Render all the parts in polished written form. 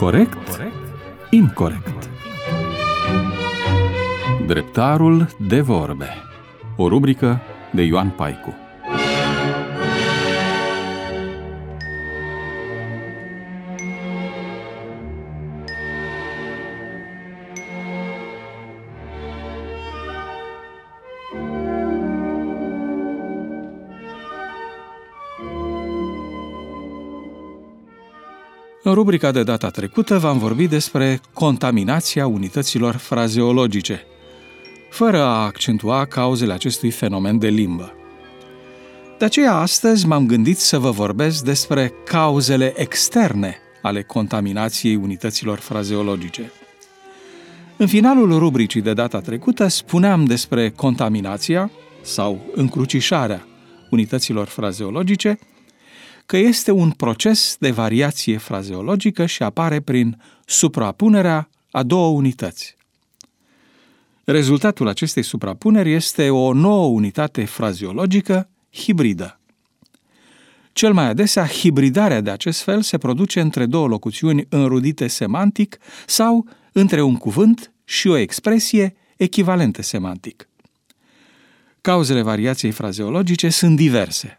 Corect? Incorect. Dreptarul de vorbe. O rubrică de Ioan Paicu. În rubrica de data trecută v-am vorbit despre contaminația unităților frazeologice, fără a accentua cauzele acestui fenomen de limbă. De aceea, astăzi m-am gândit să vă vorbesc despre cauzele externe ale contaminației unităților frazeologice. În finalul rubricii de data trecută spuneam despre contaminația sau încrucișarea unităților frazeologice, că este un proces de variație frazeologică și apare prin suprapunerea a două unități. Rezultatul acestei suprapuneri este o nouă unitate frazeologică hibridă. Cel mai adesea, hibridarea de acest fel se produce între două locuțiuni înrudite semantic sau între un cuvânt și o expresie echivalente semantic. Cauzele variației frazeologice sunt diverse.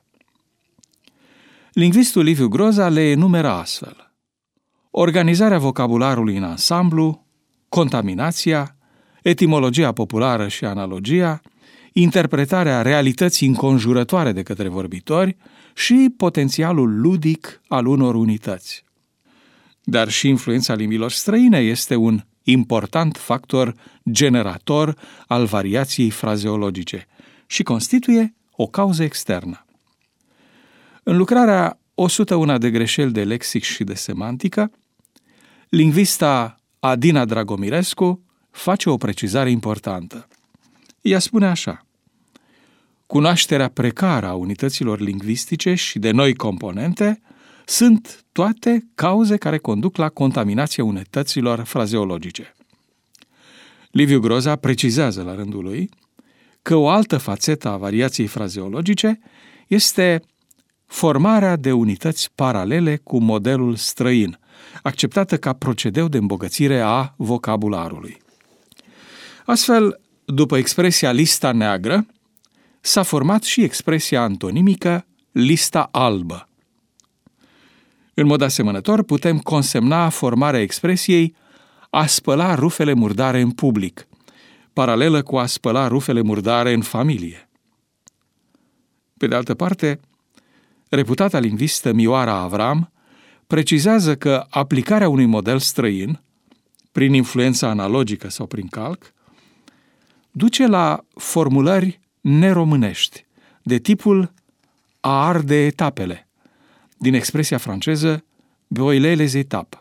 Lingvistul Liviu Groza le enumeră astfel: organizarea vocabularului în ansamblu, contaminația, etimologia populară și analogia, interpretarea realității înconjurătoare de către vorbitori și potențialul ludic al unor unități. Dar și influența limbilor străine este un important factor generator al variației frazeologice și constituie o cauză externă. În lucrarea 101 de greșeli de lexic și de semantică, lingvista Adina Dragomirescu face o precizare importantă. Ea spune așa: cunoașterea precară a unităților lingvistice și de noi componente sunt toate cauze care conduc la contaminația unităților frazeologice. Liviu Groza precizează la rândul lui că o altă fațetă a variației frazeologice este formarea de unități paralele cu modelul străin, acceptată ca procedeu de îmbogățire a vocabularului. Astfel, după expresia lista neagră, s-a format și expresia antonimică lista albă. În mod asemănător, putem consemna formarea expresiei a spăla rufele murdare în public, paralelă cu a spăla rufele murdare în familie. Pe de altă parte, reputata lingvistă Mioara Avram precizează că aplicarea unui model străin, prin influența analogică sau prin calc, duce la formulări neromânești, de tipul a arde etapele, din expresia franceză brûler les étapes.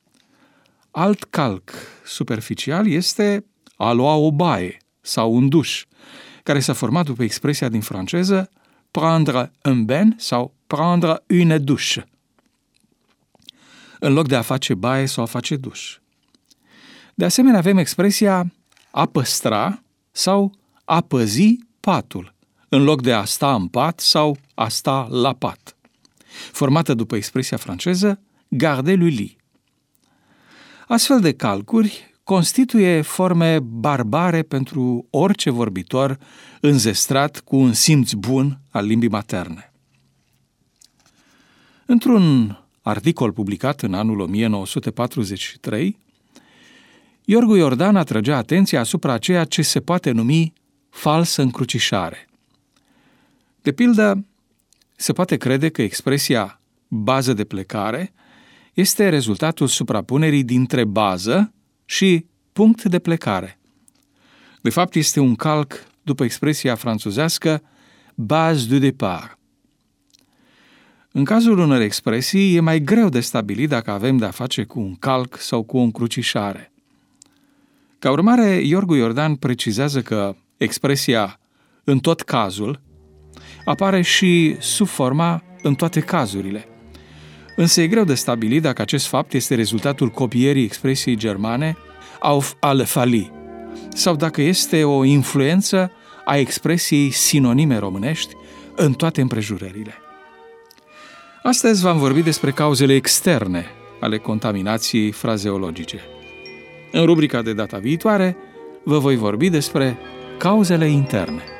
Alt calc superficial este a lua o baie sau un duș, care s-a format după expresia din franceză prendre un bain sau prendre une douche, în loc de a face baie sau a face duș. De asemenea, avem expresia a păstra sau a păzi patul, în loc de a sta în pat sau a sta la pat, formată după expresia franceză garder le lit. Astfel de calcuri constituie forme barbare pentru orice vorbitor înzestrat cu un simț bun al limbii materne. Într-un articol publicat în anul 1943, Iorgu Iordan atrăgea atenția asupra ceea ce se poate numi falsă încrucișare. De pildă, se poate crede că expresia bază de plecare este rezultatul suprapunerii dintre bază și punct de plecare. De fapt, este un calc după expresia franțuzească base de départ. În cazul unor expresii, e mai greu de stabilit dacă avem de-a face cu un calc sau cu o încrucișare. Ca urmare, Iorgu Iordan precizează că expresia în tot cazul apare și sub forma în toate cazurile. Însă e greu de stabilit dacă acest fapt este rezultatul copierii expresiei germane auf alle Fälle sau dacă este o influență a expresiei sinonime românești în toate împrejurările. Astăzi v-am vorbit despre cauzele externe ale contaminației frazeologice. În rubrica de data viitoare vă voi vorbi despre cauzele interne.